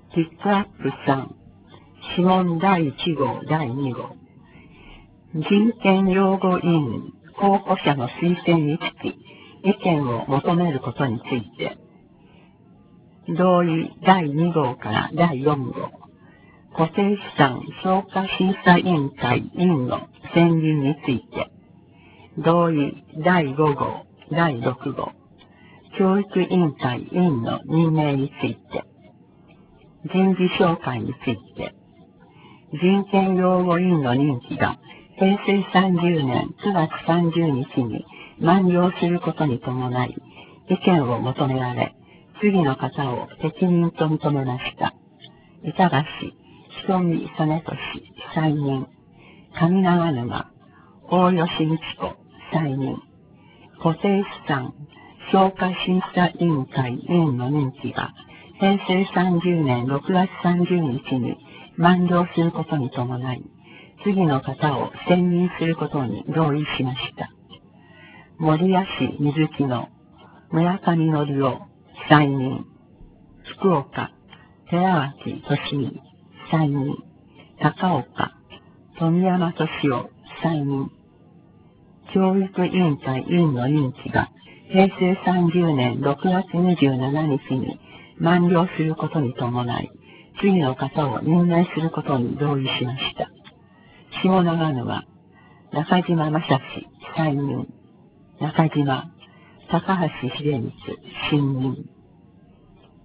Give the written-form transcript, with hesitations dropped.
ピックアップ3、諮問第1号、第2号。人権擁護委員候補者の推薦につき、意見を求めることについて、同意第2号から第4号、固定資産評価審査委員会委員の選任について、同意第5号、第6号、教育委員会委員の任命について、人事紹介について、人権擁護委員の任期が平成30年9月30日に満了することに伴い、意見を求められ、次の方を適任と認めました。板橋、人見実俊、再任。上長沼、大吉美智子、再任。固定資産評価審査委員会委員の任期が平成30年6月30日に満了することに伴い、次の方を選任することに同意しました。守谷市水木の村上則夫、再任。福岡、寺脇俊美、再任。高岡、富山敏夫、再任。教育委員会委員の任期が平成30年6月27日に満了することに伴い、次の方を任命することに同意しました。下長沼、中島正史、再任。中島、高橋秀光、新任。